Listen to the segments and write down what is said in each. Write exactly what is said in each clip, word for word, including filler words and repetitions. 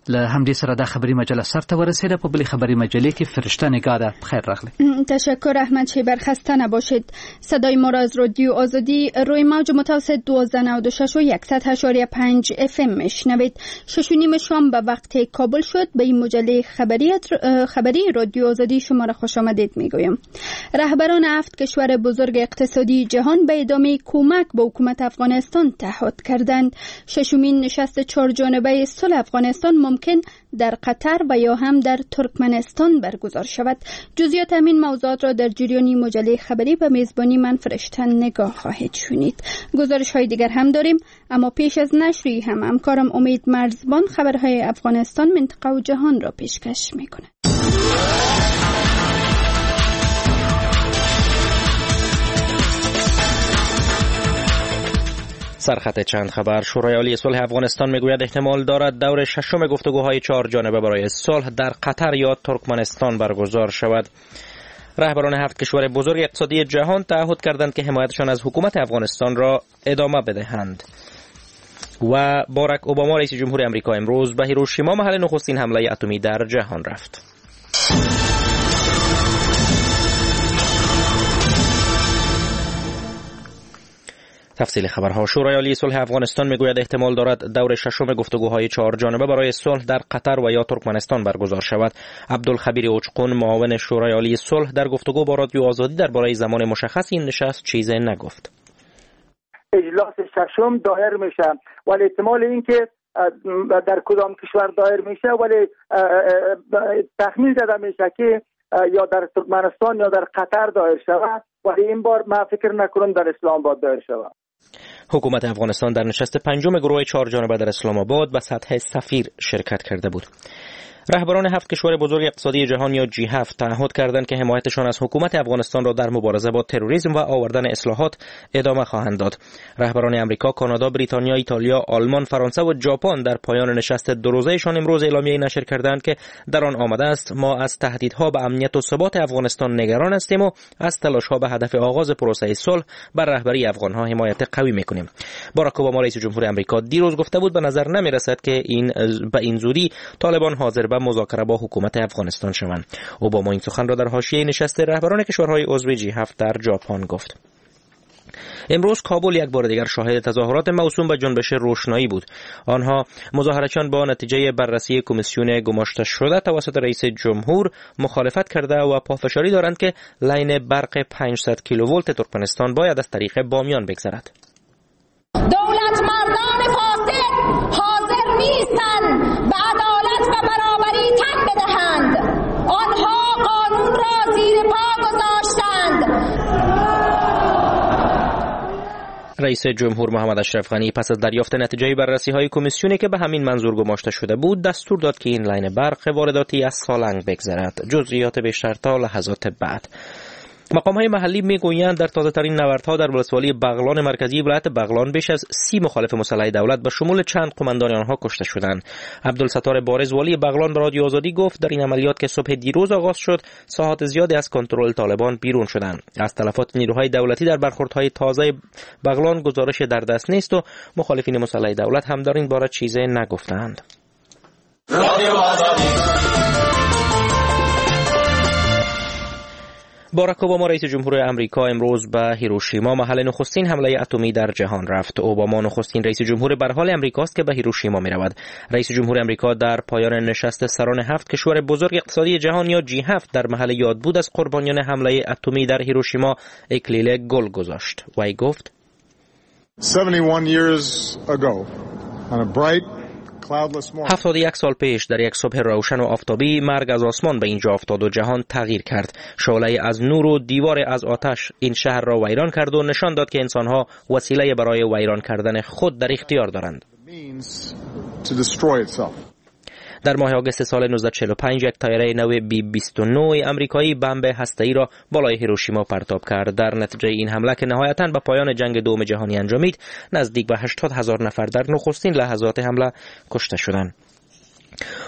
له همدې سره د خبري مجله سرته ورسیده. په بلې خبري مجلې کې فرشته نگاه ده. بخیر راغلی. تشکر احمد شیبر، خسته نباشید. صدای ما را از رادیو آزادی روی موج متوسط دوازده نود و شش و صد و هشت و پنج اف ام میشنوید. شش و نیم شام به وقت کابل شد. به این مجله خبری خبری رادیو آزادی شما را خوش آمدید میگویم. رهبران هفت کشور بزرگ اقتصادی جهان به ادامه کمک به حکومت افغانستان تعهد کردند. ششمین نشست چهار جانبه صلح افغانستان ممکن در قطر و یا هم در ترکمنستان برگزار شود. جزئیات همین موضوعات را در جریان مجله خبری به میزبانی من فرشته نگاه خواهید شنید. گزارش های دیگر هم داریم، اما پیش از نشری هم همکارم امید مرزبان خبرهای افغانستان، منطقه و جهان را پیشکش میکنه. سرخط چند خبر. شورای عالی صلح افغانستان میگوید احتمال دارد دور ششم گفتگوهای چهار جانبه برای صلح در قطر یا ترکمنستان برگزار شود. رهبران هفت کشور بزرگ اقتصادی جهان تعهد کردند که حمایتشان از حکومت افغانستان را ادامه بدهند. و باراک اوباما رئیس جمهور آمریکا امروز به هیروشیما محل نخستین حمله اتمی در جهان رفت. تفصیل خبرها. شورای عالی صلح افغانستان میگوید احتمال دارد دور ششم گفتگوهای چهار جانبه برای صلح در قطر و یا ترکمنستان برگزار شود. عبدالخبیر اوچقون معاون شورای عالی صلح در گفتگو با رادیو آزادی درباره زمان مشخص این نشست چیزی نگفت. اجلاس ششم دایر میشه، ولی احتمال این که در کدام کشور دایر میشه ولی تخمین زده میشه که یا در ترکمنستان یا در قطر دایر شود، ولی این بار من فکر نکنم در اسلام آباد دایر شود. حکومت افغانستان در نشست پنجم گروه چهار جانبه در اسلام آباد به سطح سفیر شرکت کرده بود. رهبران هفت کشور بزرگ اقتصادی جهان یا جی هفت تعهد کردند که حمایتشان از حکومت افغانستان را در مبارزه با تروریسم و آوردن اصلاحات ادامه خواهند داد. رهبران امریکا، کانادا، بریتانیا، ایتالیا، آلمان، فرانسه و ژاپن در پایان نشست دو روزه‌شان امروز اعلامیه‌ای نشر کردند که در آن آمده است ما از تهدیدها به امنیت و ثبات افغانستان نگران هستیم و از تلاش‌ها به هدف آغاز پروسه صلح بر رهبری افغان‌ها حمایت قوی می‌کنیم. باراک اوباما رئیس جمهور آمریکا دیروز گفته بود به نظر نمی‌رسد که این به این زودی طالبان حاضر به مذاکره با حکومت افغانستان شوند. اوباما این سخن را در حاشیه نشست رهبران کشورهای عضو جی هفت در ژاپن گفت. امروز کابل یک بار دیگر شاهد تظاهرات موسوم به جنبش روشنایی بود. آنها مظاهرچیان با نتیجه بررسی کمیسیون گماشته شده توسط رئیس جمهور مخالفت کرده و پافشاری دارند که لاین برق پانصد کیلوولت ترکمنستان باید از طریق بامیان بگذرد. دولت مردان فاسد حاضر نیستند به عدالت و برابری تن بدهند. آنها قانون را زیر پا گذاشتند. رئیس جمهور محمد اشرف غنی پس از دریافت نتیجه بررسی‌های کمیسیونی که به همین منظور گماشته شده بود دستور داد که این لاین برق وارداتی از سالنگ بگذرد. جزئیات بیشتر تا لحظات بعد. مقام‌های محلی میگویند در تازه‌ترین نبردها در ولسوالی بغلان مرکزی ولایت بغلان بیش از سی مخالف مسلح دولت به شمول چند قماندان آنها کشته شدند. عبدالستار بارز والی بغلان به رادیو آزادی گفت در این عملیات که صبح دیروز آغاز شد ساحات زیادی از کنترل طالبان بیرون شدند. از تلفات نیروهای دولتی در برخوردهای تازه بغلان گزارش در دست نیست و مخالفین مسلح دولت هم در این باره چیزی نگفتند. رادیو آزادی. باراک اوباما رئیس جمهور آمریکا امروز به هیروشیما محل نخستین حمله اتمی در جهان رفت. اوباما نخستین رئیس جمهور به حال آمریکاست که به هیروشیما می‌رود. رئیس جمهور آمریکا در پایان نشست سران هفت کشور بزرگ اقتصادی جهان یا جی هفت در محل یادبود از قربانیان حمله اتمی در هیروشیما اکلیل گل گذاشت. وی گفت seventy-one years ago on a bright هفتاد و یک سال پیش در یک صبح روشن و آفتابی مرگ از آسمان به اینجا افتاد و جهان تغییر کرد. شعله از نور و دیوار از آتش این شهر را ویران کرد و نشان داد که انسان‌ها وسیله برای ویران کردن خود در اختیار دارند. در ماه آگوست سال نوزده چهل و پنج یک طیاره نو بی بیست و نه امریکایی بمب هسته‌ای را بالای هیروشیما پرتاب کرد. در نتیجه این حمله که نهایتاً به پایان جنگ دوم جهانی انجامید نزدیک به هشتاد هزار نفر در نخستین لحظات حمله کشته شدند.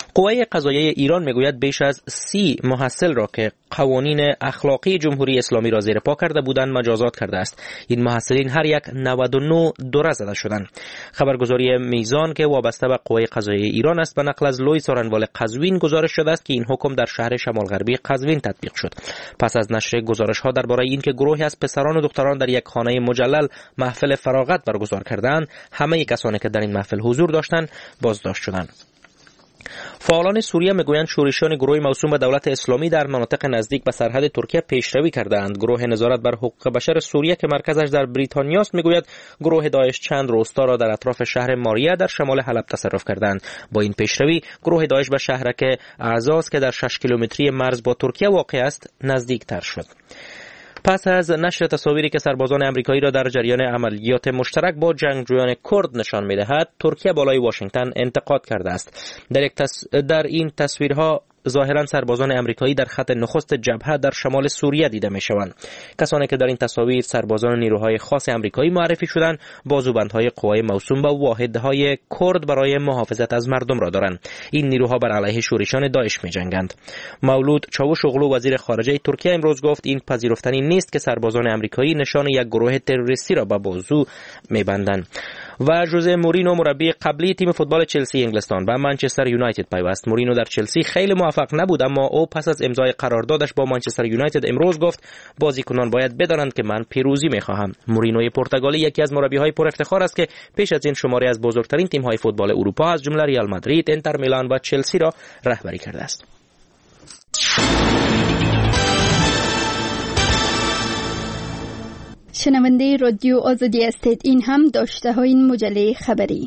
قوه قضاییه ایران میگوید بیش از سی محصل را که قوانین اخلاقی جمهوری اسلامی را زیر پا کرده بودند مجازات کرده است. این محصلین هر یک نود و نه دوره زده شدند. خبرگزاری میزان که وابسته به قوه قضاییه ایران است به نقل از لوی سارنوال قزوین گزارش شده است که این حکم در شهر شمال غربی قزوین تطبیق شد. پس از نشر گزارش ها درباره اینکه گروهی از پسران و دختران در یک خانه مجلل محفل فراغت برگزار کردند، همه کسانی که در این محفل حضور داشتند بازداشت شدند. فعالان سوریه میگویند شورشیان گروه موسوم به دولت اسلامی در مناطق نزدیک به سرحد ترکیه پیشروی کردند. گروه نظارت بر حقوق بشر سوریه که مرکزش در بریتانیا است میگوید گروه داعش چند روستا را در اطراف شهر ماریه در شمال حلب تصرف کردند. با این پیشروی گروه داعش به شهرک اعزاز که در شش کیلومتری مرز با ترکیه واقع است نزدیکتر شد. پس از نشر تصاویری که سربازان امریکایی را در جریان عملیات مشترک با جنگجویان کرد نشان می‌دهد، ترکیه بالای واشنگتن انتقاد کرده است. در, یک تص... در این تصویرها ظاهرا سربازان امریکایی در خط نخست جبهه در شمال سوریه دیده می‌شوند. کسانی که در این تصاویر سربازان نیروهای خاص امریکایی معرفی شدند، بازوبندهای قوای موسوم به واحدهای کرد برای محافظت از مردم را دارند. این نیروها بر علیه شورشیان داعش می‌جنگند. مولود چاوشوغلو وزیر خارجه ترکیه امروز گفت این پذیرفتنی نیست که سربازان امریکایی نشان یک گروه تروریستی را به بازو می‌بندند. و ژوزه مورینو مربی قبلی تیم فوتبال چلسی انگلستان به منچستر یونایتد پیوست. مورینو در چلسی خیلی موفق نبود، اما او پس از امضای قراردادش با منچستر یونایتد امروز گفت بازیکنان باید بدانند که من پیروزی می‌خواهم. مورینوی پرتغالی یکی از مربی‌های پر افتخار است که پیش از این شماری از بزرگترین تیم‌های فوتبال اروپا از جمله ریال مادرید، انتر میلان و چلسی را رهبری کرده است. شنونده رادیو آزادی هستید. این هم داشته های این مجله خبری.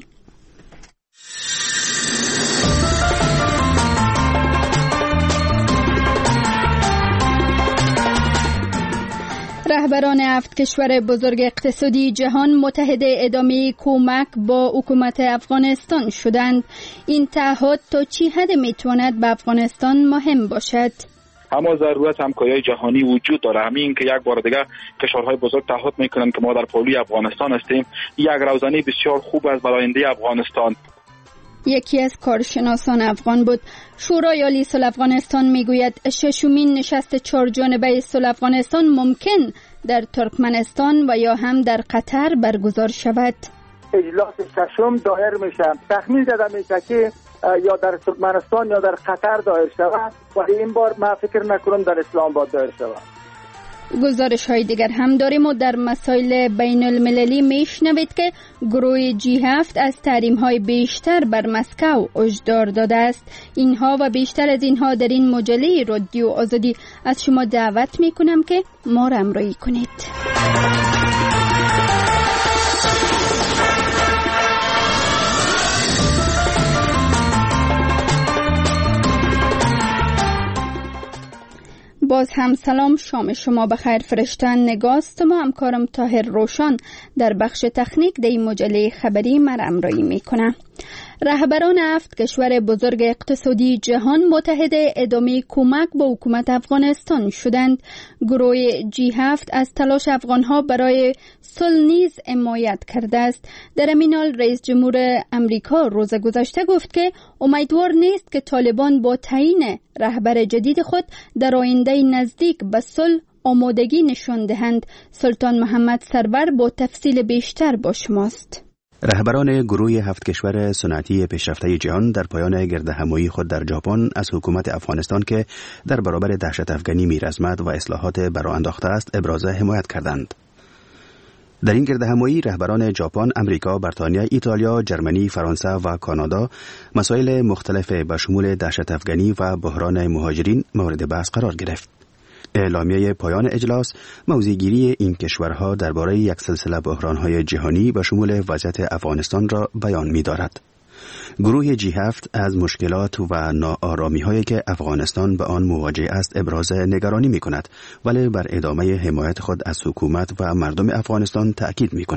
رهبران هفت کشور بزرگ اقتصادی جهان متحد ادامه کمک با حکومت افغانستان شدند. این تعهد تا چه حد میتواند به افغانستان مهم باشد؟ اما ضرورت همکاری جهانی وجود داره. همین که یک بار دیگه کشورهای بزرگ تعهد میکنند که ما در پهلوی افغانستان هستیم، یک روزنه بسیار خوب است برای آینده افغانستان. یکی از کارشناسان افغان بود. شورای عالی صلح افغانستان میگوید ششمین نشست چهار جانبه صلح افغانستان ممکن در ترکمنستان و یا هم در قطر برگزار شود. اجلاس ششم دایر میشه. تخمین زده میشه که یا در ترکمنستان یا در قطر دایر شود، ولی این بار من فکر نکنم در اسلام آباد دایر شود. گزارش های دیگر هم داریم و در مسائل بین المللی میشنوید که گروه جی هفت از تحریم های بیشتر بر مسکو هشدار داده است. اینها و بیشتر از اینها در این مجله رادیو آزادی از شما دعوت میکنم که ما را همراهی کنید. باز هم سلام، شام شما بخیر. فرشتن نگاست ما همکارم طاهر روشن در بخش تکنیک در این مجله خبری مرا همراهی میکنه. رهبران هفت کشور بزرگ اقتصادی جهان متحد ادامه کمک با حکومت افغانستان شدند. گروه جی هفت از تلاش افغانها برای صلح نیز حمایت کرده است. در همین حال رئیس جمهور امریکا روز گذشته گفت که امیدوار نیست که طالبان با تعیین رهبر جدید خود در آینده نزدیک به صلح آمادگی نشان دهند. سلطان محمد سرور با تفصیل بیشتر با شماست. رهبران گروه هفت کشور صنعتی پیشرفته جهان در پایان گردهمایی خود در ژاپن از حکومت افغانستان که در برابر دهشت افغانی میرزمد و اصلاحات برانداخته است ابراز حمایت کردند. در این گردهمایی رهبران ژاپن، امریکا، بریتانیا، ایتالیا، جرمنی، فرانسه و کانادا مسائل مختلف به شمول دهشت افغانی و بحران مهاجرین مورد بحث قرار گرفت. اعلامیه پایان اجلاس موضع‌گیری این کشورها درباره یک سلسله بحران‌های جهانی به شمول وضعیت افغانستان را بیان می‌دارد. گروه جی هفت از مشکلات و ناآرامی‌هایی که افغانستان به آن مواجه است ابراز نگرانی می‌کند، ولی بر ادامه حمایت خود از حکومت و مردم افغانستان تأکید می‌کند.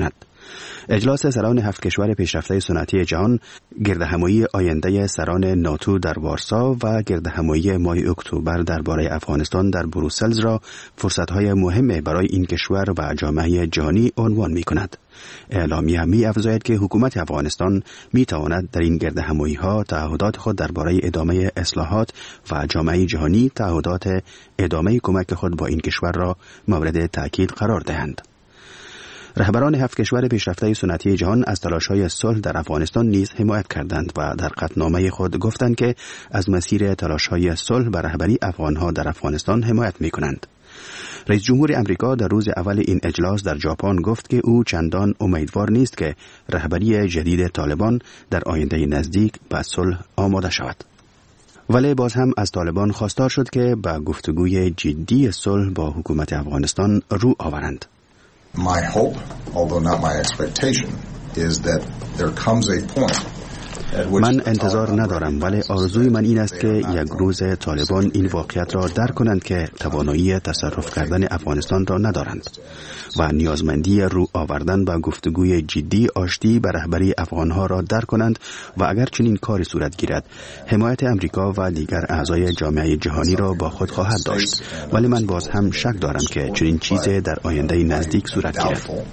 اجلاس سران هفت کشور پیشرفته صنعتی جهان، گردهمایی آینده سران ناتو در وارسا و گردهمایی ماه اکتبر درباره افغانستان در بروسل را فرصت‌های مهم برای این کشور و جامعه جهانی عنوان می‌کند. اعلامیه می افزاید که حکومت افغانستان می تواند در این گردهمایی‌ها تعهدات خود درباره ادامه اصلاحات و جامعه جهانی تعهدات ادامه کمک خود با این کشور را مورد تأکید قرار دهند. رهبران هفت کشور پیشرفته صنعتی جهان از تلاش‌های صلح در افغانستان نیز حمایت کردند و در قطعنامه خود گفتند که از مسیر تلاش‌های صلح به رهبری افغان‌ها در افغانستان حمایت می‌کنند. رئیس جمهور امریکا در روز اول این اجلاس در ژاپن گفت که او چندان امیدوار نیست که رهبری جدید طالبان در آینده نزدیک به صلح آماده شود. ولی باز هم از طالبان خواستار شد که به گفتگوی جدی صلح با حکومت افغانستان رو آورند. My hope, although not my expectation, is that there comes a point من انتظار ندارم، ولی آرزوی من این است که یک روز طالبان این واقعیت را درک کنند که توانایی تصرف کردن افغانستان را ندارند و نیازمندی رو آوردن به گفتگوی جدی آشتی به رهبری افغانها را درک کنند و اگر چنین کاری صورت گیرد حمایت امریکا و دیگر اعضای جامعه جهانی را با خود خواهد داشت، ولی من باز هم شک دارم که چنین چیزی در آینده نزدیک صورت گیرد.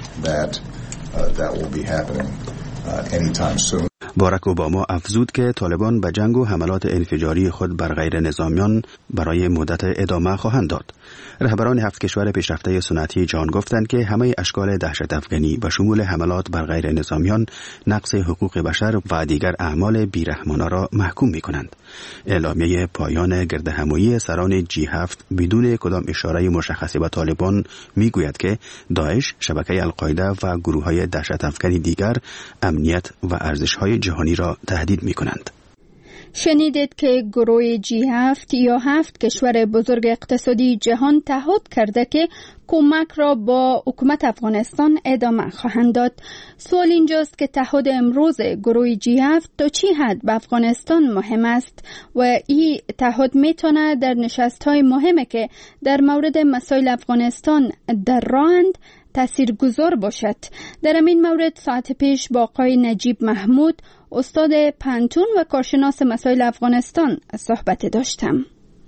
باراک اوباما افزود که طالبان به جنگ و حملات انفجاری خود بر غیر نظامیان برای مدت ادامه خواهند داد. رهبران هفت کشور پیشرفته صنعتی جهان گفتند که همه اشکال دهشت افغانی به شمول حملات بر غیر نظامیان، نقض حقوق بشر و دیگر اعمال بیرحمانه را محکوم می کنند. اعلامیه پایان گردهمایی سران جی هفت بدون کدام اشاره مشخصی به طالبان می گوید که داعش، شبکه القاعده و گروه‌های دهشت افغانی دیگر امنیت و ارزش‌های جهانی را تهدید می کنند. شنیدید که گروه جی هفت یا هفت کشور بزرگ اقتصادی جهان تعهد کرده که کمک را با حکومت افغانستان ادامه خواهند داد. سوال اینجاست که تعهد امروز گروه جی هفت تا چی حد به افغانستان مهم است و این تعهد میتونه در نشست‌های مهمه که در مورد مسائل افغانستان در راهند تاثیرگذار باشد. در این مورد ساعت پیش با آقای نجیب محمود، استاد پانتون و کارشناس مسائل افغانستان صحبت داشتم.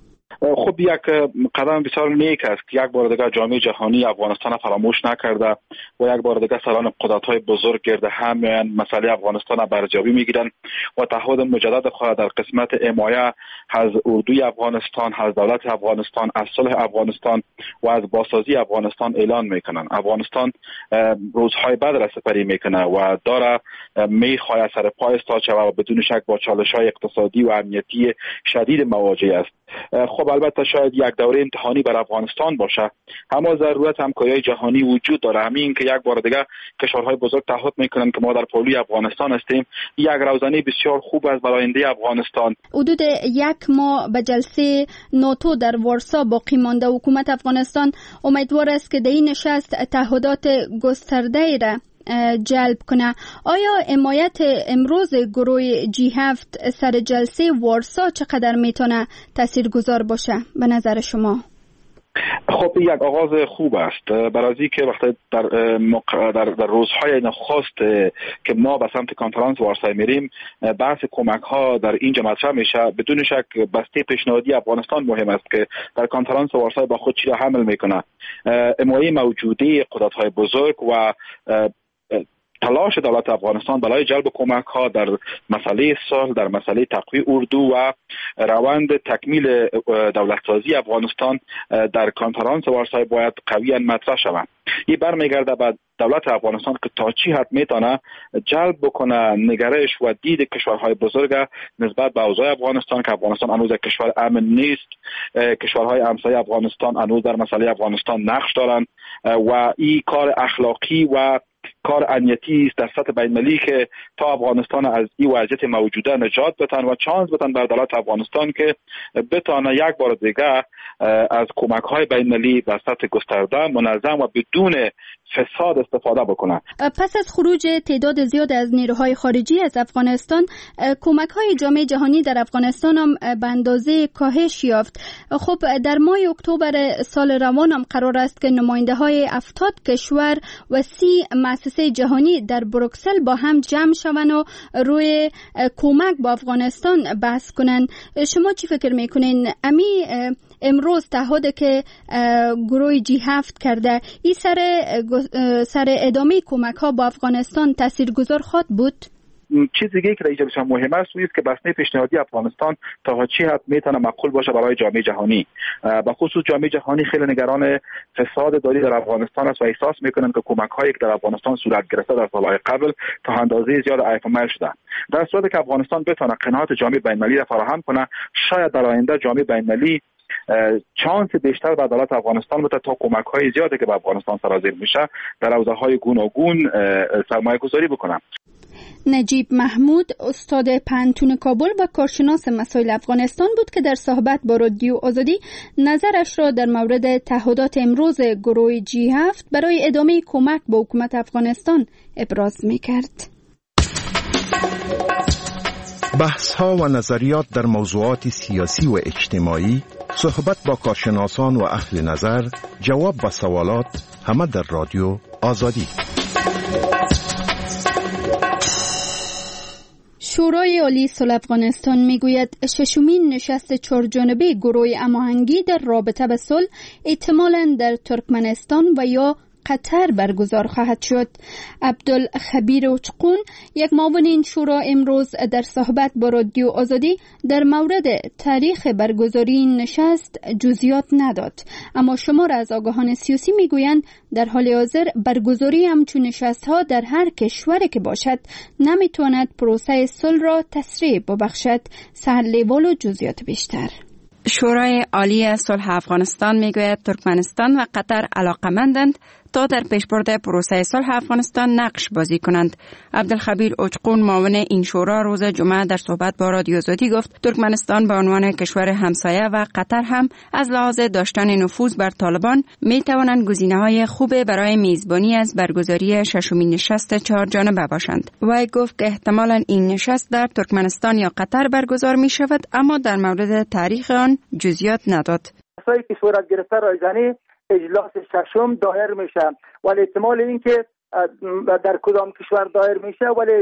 خب یک قدم بسیار نیک است که یک بار دیگر جامعه جهانی افغانستان فراموش نکرده و یک بار دیگر سران قدرت‌های بزرگ گرد هم مسئله افغانستان برجامی میگیرند و تعهد مجدد خود در قسمت حمایت از اردوی افغانستان، از دولت افغانستان، از صلح افغانستان و از بازسازی افغانستان اعلان میکنند. افغانستان روزهای بد را سپری میکنه و داره میخواهد سر پای استاد شود و بدون شک با چالش‌های اقتصادی و امنیتی شدید مواجه است. خب البته شاید یک دوره امتحانی بر افغانستان باشه، اما ضرورت همکاری جهانی وجود داره. همین که یک بار دیگه کشورهای بزرگ تعهد میکنن که ما در پهلوی افغانستان هستیم، یک روزنه بسیار خوب است برای آینده افغانستان. حدود یک ماه به جلسه ناتو در وارسا باقی مانده، حکومت افغانستان امیدوار است که در این نشست تعهدات گسترده را جلب کنه. آیا حمایت امروز گروه جی هفت سر جلسه وارسا چقدر میتونه تاثیرگذار باشه به نظر شما؟ خب یک آغاز خوب است، برای که وقتی در در, در روزهای نخست که ما به سمت کنفرانس وارسا میریم، بحث کمک ها در اینجا مطرح میشه. بدون شک بسته پیشنهادی افغانستان مهم است که در کنفرانس وارسا با خود چی را حمل میکنه. حمایت موجوده قدرت های بزرگ و تلاش دولت افغانستان برای جلب کمک ها در مسئله صلح، در مسئله تقویت اردو و روند تکمیل دولت سازی افغانستان در کنفرانس وارسا باید قویا مطرح شود. این برمیگرده به دولت افغانستان که تا چی حد میتونه جلب بکنه نگرش و دید کشورهای بزرگ نسبت به اوضاع افغانستان، که افغانستان هنوز کشور امن نیست. کشورهای همسایه افغانستان هنوز در مسئله افغانستان نقش دارند و این کار اخلاقی و کار امنیتی است در سطح بین‌المللی که تا افغانستان از این وضعیت موجوده نجات بتن و چانس بتن بر دولت افغانستان که بتونه یک بار دیگه از کمک‌های بین‌المللی به سطح گسترده، منظم و بدون فساد استفاده بکنه. پس از خروج تعداد زیاد از نیروهای خارجی از افغانستان، کمک‌های جامعه جهانی در افغانستان هم به اندازه کاهش یافت. خب در ماه اکتبر سال روان هم قرار است که نماینده‌های هفتاد کشور و سی مؤسسه نشست جهانی در بروکسل با هم جمع شوند و روی کمک با افغانستان بحث کنند. شما چی فکر میکنین؟ امی امروز تعهدی که گروه جی هفت کرده، این سر سر ادامه کمک ها با افغانستان تاثیرگذار خواهد بود؟ چیز دیگه که اینجا بسیار مهم است است که بسنه پیشنهادی افغانستان تا چی حد میتونه مقبول باشه برای جامعه جهانی. به خصوص جامعه جهانی خیلی نگران فساد داری در افغانستان است و احساس میکنن که کمک هایی که در افغانستان صورت گرفته در سالهای قبل تا اندازه زیاد ایفمل شده. در صورتی که افغانستان بتونه قناعت جامعه بین‌المللی را فراهم کنه، شاید در آینده جامعه بین‌المللی چانس بیشتر به عدالت افغانستان بده تا کمک های زیادی که به افغانستان سرازیر میشه در حوزه های گوناگون سرمایه گذاری بکنه. نجیب محمود، استاد پانتون کابل و کارشناس مسائل افغانستان بود که در صحبت با رادیو آزادی نظرش را در مورد تعهدات امروز گروه جی هفت برای ادامه کمک به حکومت افغانستان ابراز میکرد. بحث ها و نظریات در موضوعات سیاسی و اجتماعی، صحبت با کارشناسان و اهل نظر، جواب به سوالات، همه در رادیو آزادی. شورای عالی صلح افغانستان میگوید ششمین نشست چهارجانبه گروه هماهنگی در رابطه به صلح احتمالاً در ترکمنستان و یا قطر برگزار خواهد شد. عبدالخبیر اوچقون، یک معاون این شورا، امروز در صحبت با رادیو آزادی در مورد تاریخ برگزاری این نشست جزئیات نداد، اما شمار از آگاهان سیاسی میگویند در حال حاضر برگزاری همچون نشست‌ها در هر کشوری که باشد نمیتواند پروسه صلح را تسریع ببخشد. سهل لیوال و جزئیات بیشتر. شورای عالی صلح افغانستان میگوید ترکمنستان و قطر علاقمندند تا در پیشبرد پروسه صلح افغانستان نقش بازی کنند. عبدالخبیر اوچقون، معاون این شورا، روز جمعه در صحبت با رادیو آزادی گفت ترکمنستان به عنوان کشور همسایه و قطر هم از لحاظ داشتن نفوذ بر طالبان می توانند گزینه‌های خوب برای میزبانی از برگزاری ششمین نشست چهار جانبه باشند. وی گفت که احتمالاً این نشست در ترکمنستان یا قطر برگزار می شود، اما در مورد تاریخ آن جزئیات نداد. مسائلی که صورت گرفته رایزنی اجلاس ششم دایر میشه، ولی احتمال این که در کدام کشور دایر میشه ولی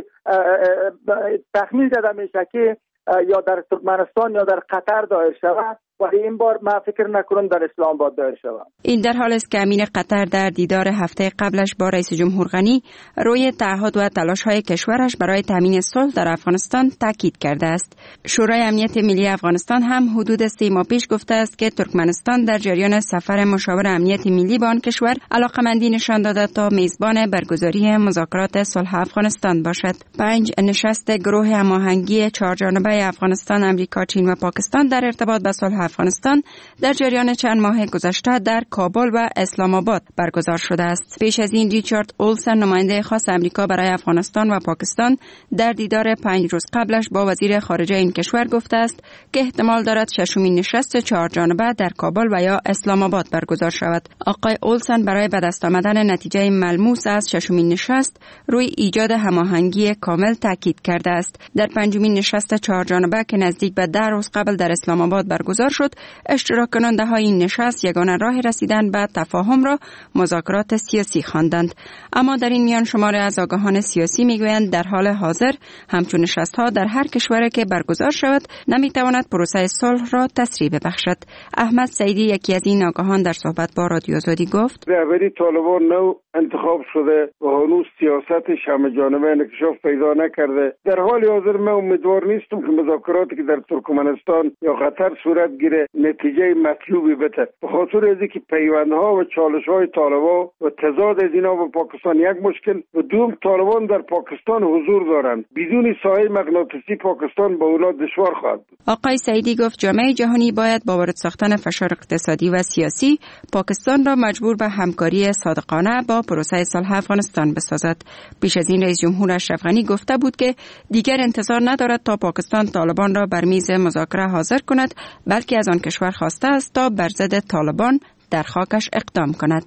تخمین زده میشه که یا در ترکمنستان یا در قطر دایر شود، ولی این بار ما فکر نکنم در اسلام آباد دایر شود. این در حال است که امیر قطر در دیدار هفته قبلش با رئیس جمهور غنی روی تعهد و تلاش‌های کشورش برای تامین صلح در افغانستان تاکید کرده است. شورای امنیت ملی افغانستان هم حدود سه ماه پیش گفته است که ترکمنستان در جریان سفر مشاور امنیت ملی با آن کشور علاقمندی نشان داده تا میزبان برگزاری مذاکرات صلح افغانستان باشد. پنج نشست گروه هماهنگی چهارجانبه افغانستان، آمریکا، چین و پاکستان در ارتباط با صلح افغانستان در جریان چند ماه گذشته در کابل و اسلام آباد برگزار شده است. پیش از این ریچارد اولسن، نماینده خاص آمریکا برای افغانستان و پاکستان، در دیدار پنج روز قبلش با وزیر خارجه این کشور گفته است که احتمال دارد ششمین نشست چهار جانبه در کابل و یا اسلام آباد برگزار شود. آقای اولسن برای به دست آمدن نتیجه ملموس از ششمین نشست روی ایجاد هماهنگی کامل تاکید کرده است. در پنجمین نشست چهار جانبه که نزدیک به ده روز قبل در اسلام آباد برگزار شد، اشتراک کننده های این نشست یگانه راه رسیدن به تفاهم را مذاکرات سیاسی خواندند. اما در این میان شماری از آگاهان سیاسی میگویند در حال حاضر همچون نشست ها در هر کشوری که برگزار شود نمیتواند پروسه صلح را تسریع ببخشد. احمد سعیدی، یکی از این آگاهان، در صحبت با رادیو آزادی گفت رهبری طالبان نو انتخاب شده و هنوز سیاستش همه جانبه انکشاف پیدا نکرده. در حال حاضر من امیدوار نیستم که مذاکراتی که در ترکمنستان یا قطر صورت گیره نتیجه مطلوبی بده، به خاطر از اینکه پیوندها و چالش‌های طالبان و تضاد از اینا با پاکستان یک مشکل و دوم طالبان در پاکستان حضور دارند. بدون سایه مغناطیسی پاکستان با اونها دشوار خواهد بود. آقای سعیدی گفت جامعه جهانی باید با وارد ساختن فشار اقتصادی و سیاسی پاکستان را مجبور به همکاری صادقانه با پروسه صلح افغانستان بسازد. پیش از این رئیس جمهور اشرف غنی گفته بود که دیگر انتظار ندارد تا پاکستان طالبان را بر میز مذاکره حاضر کند، بلکه از آن کشور خواسته است تا بر ضد طالبان در خاکش اقدام کند.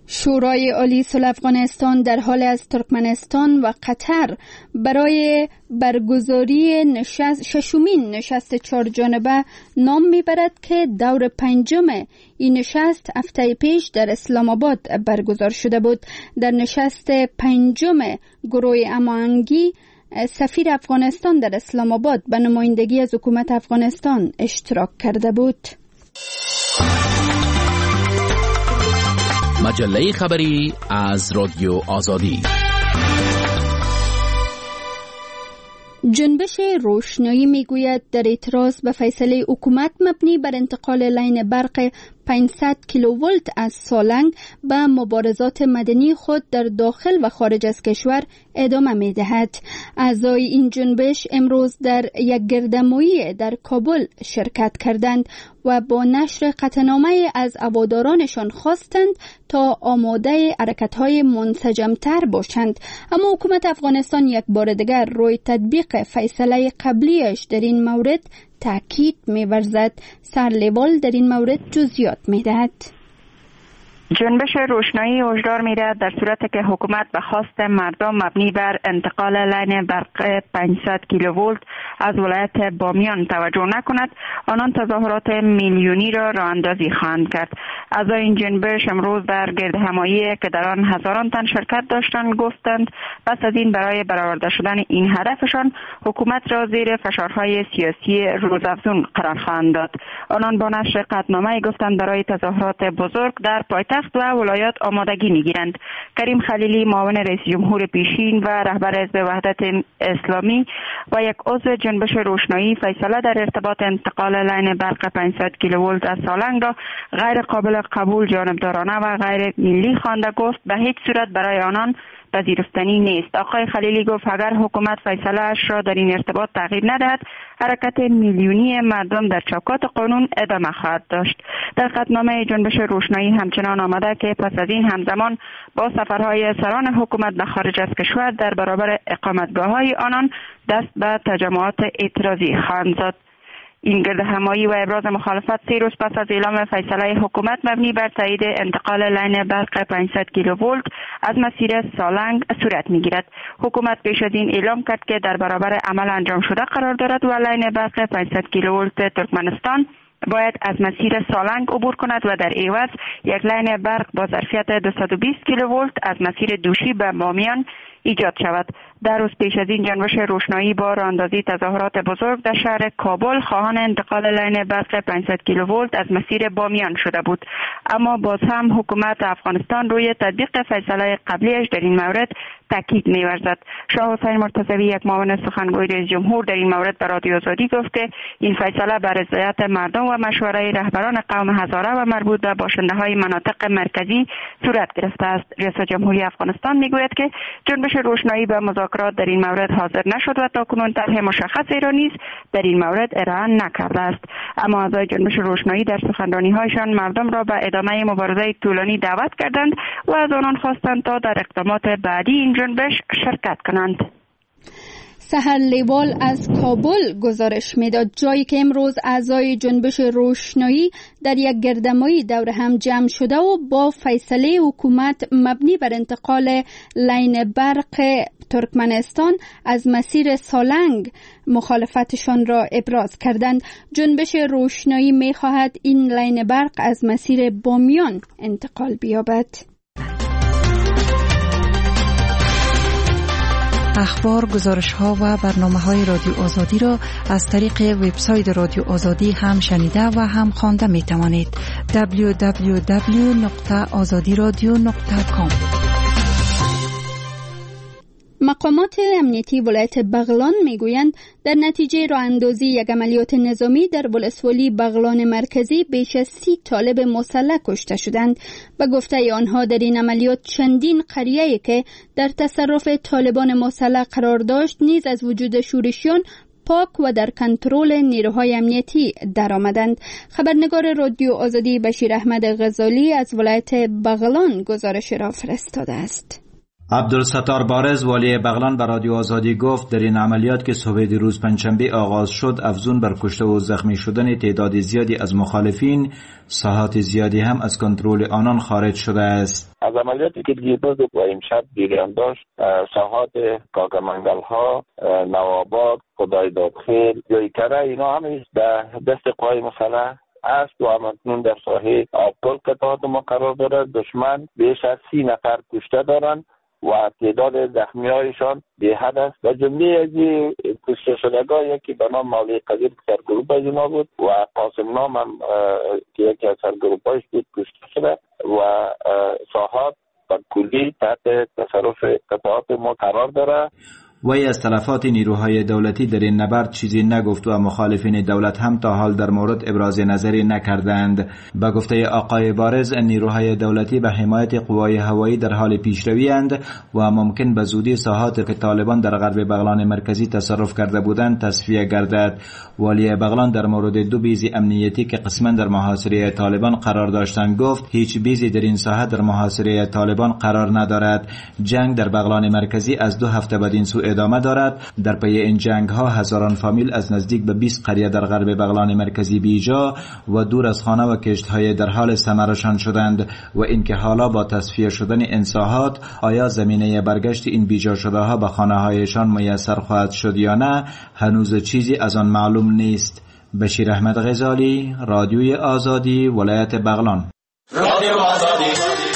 شورای عالی صلح افغانستان در حال از ترکمنستان و قطر برای برگزاری نشست ششمین نشست چهار جانبه نام میبرد که دور پنجم این نشست هفته پیش در اسلام آباد برگزار شده بود. در نشست پنجم گروه هماهنگی سفیر افغانستان در اسلام آباد به نمایندگی از حکومت افغانستان اشتراک کرده بود. مجله خبری از رادیو آزادی. جنبش روشنایی میگوید در اعتراض به فیصله حکومت مبنی بر انتقال لین برق پانصد کیلوولت از سالنگ به مبارزات مدنی خود در داخل و خارج از کشور ادامه می دهد. اعضای این جنبش امروز در یک گردهمایی در کابل شرکت کردند و با نشر قطعنامه از هوادارانشان خواستند تا آماده حرکت‌های منسجم‌تر باشند. اما حکومت افغانستان یک بار دیگر روی تطبیق فیصله قبلیش در این مورد تاکید می‌ورزد. سرلیوال در این مورد جزئیات می‌دهد. جنبش روشنایی هشدار می‌دهد در صورتی که حکومت به خواست مردم مبنی بر انتقال لین برق پانصد کیلوولت از ولایت بامیان توجه نکند، آنان تظاهرات میلیونی را راه اندازی خواهند کرد. اعضای این جنبش امروز در گردهمایی که در آن هزاران تن شرکت داشتند گفتند پس از این برای برآورده شدن این هدفشان حکومت را زیر فشارهای سیاسی روزافزون قرار خواهند داد. آنان با نشر قطعنامه گفتند برای تظاهرات بزرگ در پایتخت و ولایات آمادگی میگیرند. کریم خلیلی معاون رئیس جمهور پیشین و رهبر حزب وحدت اسلامی و یک عضو جنبش روشنایی فیصله در ارتباط انتقال لین برق پانصد کیلوولت از سالنگ را غیر قابل قبول، جانبدارانه و غیر ملی خوانده. گفت به هیچ صورت برای آنان پذیرفتنی نیست. آقای خلیلی گفت اگر حکومت فیصله اش را در این ارتباط تغییر ندهد، حرکت میلیونی مردم در چوکات قانون ادامه خواهد داشت. در قطعنامه جنبش روشنایی همچنان آمده که پس از این همزمان با سفرهای سران حکومت به خارج از کشور در برابر اقامتگاه‌های آنان دست به تجمعات اعتراضی خواهند زد. این گردهمایی و ابراز مخالفت سه روز پس از اعلام فیصله حکومت مبنی بر تایید انتقال لین برق پانصد کیلوولت از مسیر سالنگ صورت میگیرد. حکومت پیش از این اعلام کرد که در برابر عمل انجام شده قرار دارد و لین برق پانصد کیلوولت ترکمنستان باید از مسیر سالنگ عبور کند و در عوض یک لین برق با ظرفیت دویست و بیست کیلوولت از مسیر دوشی به بامیان ایجاد شود. در روز پیش از این جنبش روشنایی با راهاندازی تظاهرات بزرگ در شهر کابل خواهان انتقال لین برق پانصد کیلوولت از مسیر بامیان شده بود. اما باز هم حکومت افغانستان روی تطبیق فیصله قبلیش در این مورد تاکید می‌ورزد. شاه حسین مرتضوی یک معاون سخنگوی رئیس جمهور در این مورد به رادیو آزادی گفت که این فیصله بر رضایت مردم و مشورت رهبران قوم هزاره و مربوط به باشنده‌های مناطق مرکزی صورت گرفته است. رئیس جمهوری افغانستان میگوید که جنبش روشنایی به مذاکرات در این مورد حاضر نشد و تاکنون طرح مشخصی را نیز در این مورد ارائه نکرده است. اما اعضای جنبش روشنایی در سخنرانی‌هایشان مردم را به ادامه مبارزه طولانی دعوت کردند و از آنان خواستند تا در اقدامات بعدی این جنبش شرکت کنند. سحر لیوال از کابل گزارش میداد. جایی که امروز اعضای جنبش روشنایی در یک گردهمایی دور هم جمع شده و با فیصله حکومت مبنی بر انتقال لین برق ترکمنستان از مسیر سالنگ مخالفتشان را ابراز کردند. جنبش روشنایی میخواهد این لین برق از مسیر بامیان انتقال بیابد. اخبار، گزارش‌ها و برنامه‌های رادیو آزادی را از طریق وبسایت رادیو آزادی هم شنیده و هم خوانده می‌توانید. دبلیو دبلیو دبلیو نقطه آزادی رادیو نقطه کام. مقامات امنیتی ولایت بغلان میگویند در نتیجه راه اندازی یک عملیات نظامی در ولسوالی بغلان مرکزی بیش از سی طالب مسلح کشته شدند. به گفته آنها در این عملیات چندین قریه‌ای که در تصرف طالبان مسلح قرار داشت نیز از وجود شورشیان پاک و در کنترل نیروهای امنیتی درآمدند. خبرنگار رادیو آزادی بشیر احمد غزالی از ولایت بغلان گزارش را فرستاده است. عبدالستار بارز والی بغلان به رادیو آزادی گفت در این عملیات که صبح روز پنجشنبه آغاز شد افزون بر کشته و زخمی شدن تعداد زیادی از مخالفین، ساحات زیادی هم از کنترل آنان خارج شده است. از عملیاتی که دیروز و امشب جریان داشت، ساحات کاکمنگل ها، نواباد، خدای دادخیل، جایکره، اینا همه دست قوای مسلح است و همکنون در ساحه آبگل قطعات ما قرار دارد. دشمن بیش از سی نفر کشته دارند و تعداد زخمی هایشان به حد است و جمله از کشته شدگان یکی به نام مولوی قدیر که سرگروه از اینا بود و قاسم نام هم که یکی از سرگروه هایش بود کشته شده و ساحات و کلی تحت تصرف قطعات ما قرار دارد. وی از تلفات نیروهای دولتی در این نبرد چیزی نگفت و مخالفین دولت هم تا حال در مورد ابراز نظری نکردند. به گفته آقای بارز نیروهای دولتی به حمایت قوای هوایی در حال پیشروی اند و ممکن به زودی ساحات که طالبان در غرب بغلان مرکزی تصرف کرده بودند تصفیه گردد. والی بغلان در مورد دو بیز امنیتی که قسما در محاصره طالبان قرار داشتند گفت هیچ بیزی در این ساحه در محاصره طالبان قرار ندارد. جنگ در بغلان مرکزی از دو هفته بعد این سو ادامه دارد. در پی این جنگ ها هزاران فامیل از نزدیک به بیست قریه در غرب بغلان مرکزی بیجا و دور از خانه و کشت های در حال ثمرشان شدند و اینکه حالا با تصفیه شدن این ساحات آیا زمینه برگشت این بیجا شده ها به خانه هایشان میسر خواهد شد یا نه هنوز چیزی از آن معلوم نیست. بشیر احمد غزالی، رادیوی آزادی، ولایت بغلان. رادیو آزادی.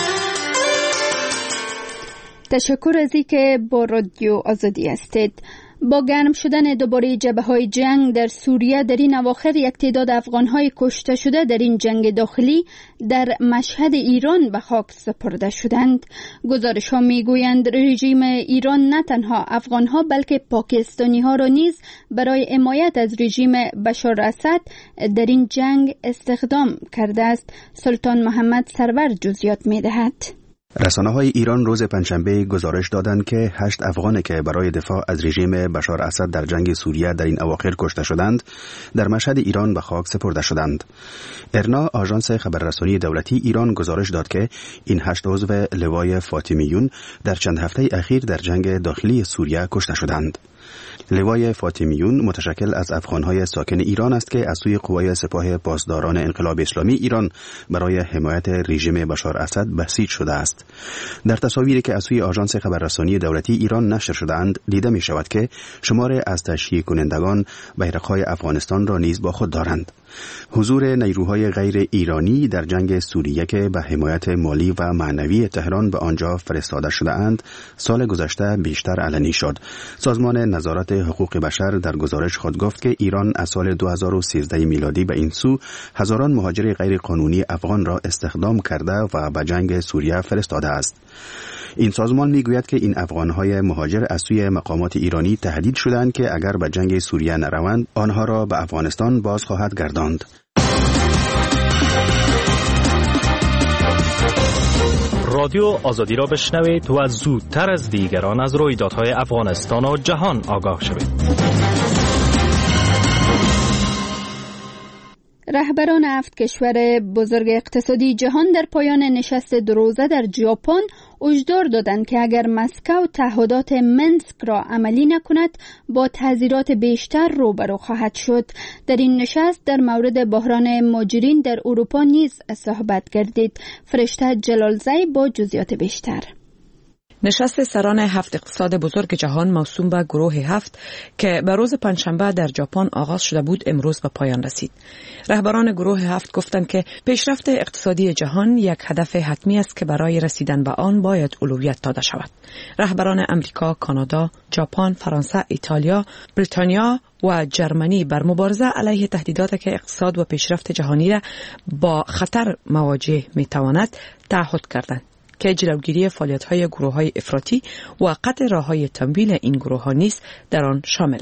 تشکر از اینکه با رادیو آزادی هستید. با گرم شدن دوباره جبهه‌های جنگ در سوریه در این اواخر یک تعداد افغان‌های کشته شده در این جنگ داخلی در مشهد ایران به خاک سپرده شدند. گزارش‌ها می‌گویند رژیم ایران نه تنها افغان‌ها بلکه پاکستانی‌ها را نیز برای حمایت از رژیم بشار اسد در این جنگ استخدام کرده است. سلطان محمد سرور جزئیات می‌دهد. رسانه‌های ایران روز پنجشنبه گزارش دادند که هشت افغانی که برای دفاع از رژیم بشار اسد در جنگ سوریه در این اواخر کشته شدند در مشهد ایران به خاک سپرده شدند. ارنا آژانس خبررسانی دولتی ایران گزارش داد که این هشت عضو لوای فاطمیون در چند هفته اخیر در جنگ داخلی سوریه کشته شدند. لوای فاطمیون متشکل از افغان‌های ساکن ایران است که از سوی قوای سپاه پاسداران انقلاب اسلامی ایران برای حمایت رژیم بشار اسد بسیج شده است. در تصاویری که از سوی آژانس خبررسانی دولتی ایران نشر شده‌اند دیده می‌شود که شمار از تشییع کنندگان بیرق‌های افغانستان را نیز با خود دارند. حضور نیروهای غیر ایرانی در جنگ سوریه که به حمایت مالی و معنوی تهران به آنجا فرستاده شده اند سال گذشته بیشتر علنی شد. سازمان نظارت حقوق بشر در گزارش خود گفت که ایران از سال دو هزار و سیزده میلادی به این سو هزاران مهاجر غیر قانونی افغان را استخدام کرده و به جنگ سوریه فرستاده است. این سازمان میگوید که این افغان‌های مهاجر از سوی مقامات ایرانی تهدید شدند که اگر به جنگ سوریه نروند آنها را به افغانستان باز خواهد گرداند. رادیو آزادی را بشنوید و زودتر از دیگران از رویدادهای افغانستان و جهان آگاه شوید. رهبران هفت کشور بزرگ اقتصادی جهان در پایان نشست دو روزه در ژاپن هشدار دادند که اگر مسکو تعهدات منسک را عملی نکند با تحذیرات بیشتر روبرو خواهد شد. در این نشست در مورد بحران مهاجرین در اروپا نیز صحبت گردید. فرشته جلالزی با جزئیات بیشتر. نشست سران هفت اقتصاد بزرگ جهان موسوم به گروه هفت که به روز پنجشنبه در ژاپن آغاز شده بود امروز به پایان رسید. رهبران گروه هفت گفتند که پیشرفت اقتصادی جهان یک هدف حتمی است که برای رسیدن به آن باید اولویت داده شود. رهبران امریکا، کانادا، ژاپن، فرانسه، ایتالیا، بریتانیا و جرمنی بر مبارزه علیه تهدیداتی که اقتصاد و پیشرفت جهانی را با خطر مواجه می‌تواند تعهد کردند که جلوگیری فعالیت‌های گروه‌های افراطی و قطع راه‌های تمویل این گروه‌ها نیز در آن شامل است.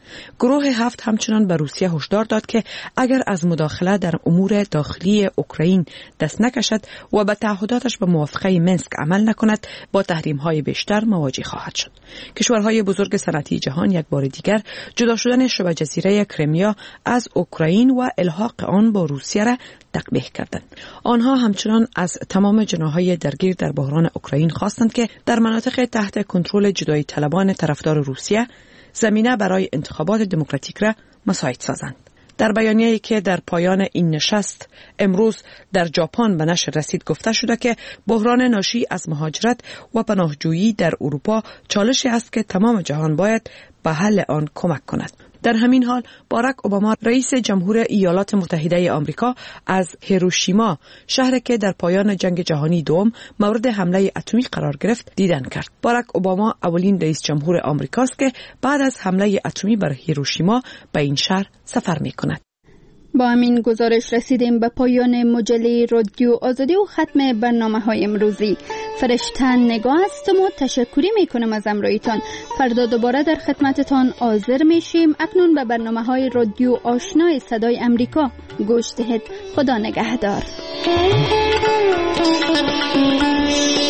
گروه هفت همچنان به روسیه هشدار داد که اگر از مداخله در امور داخلی اوکراین دست نکشد و به تعهداتش به موافقه منسک عمل نکند، با تحریم‌های بیشتر مواجه خواهد شد. کشورهای بزرگ صنعتی جهان یک بار دیگر جدا شدن شبه جزیره کریمیا از اوکراین و الحاق آن با روسیه را تقبیح کردند. آنها همچنان از تمام جناح‌های درگیر در بحران اوکراین خواستند که در مناطق تحت کنترل جدایی طلبان طرفدار روسیه زمینه برای انتخابات دموکراتیک را مساعد سازند. در بیانیه‌ای که در پایان این نشست امروز در ژاپن به نشر رسید گفته شده که بحران ناشی از مهاجرت و پناهجویی در اروپا چالشی است که تمام جهان باید به حل آن کمک کند. در همین حال باراک اوباما رئیس جمهور ایالات متحده آمریکا از هیروشیما، شهری که در پایان جنگ جهانی دوم مورد حمله اتمی قرار گرفت، دیدن کرد. باراک اوباما اولین رئیس جمهور آمریکاست که بعد از حمله اتمی بر هیروشیما به این شهر سفر می‌کند. با همین گزارش رسیدیم به پایان مجله رادیو آزادی و ختم برنامه‌های امروزی. فرشتن نگاه هستم و تشکری میکنم از همراهیتان. فردا دوباره در خدمتتان حاضر میشیم. اکنون به برنامه‌های رادیو آشنای صدای امریکا گوش دهید. خدا نگهدار.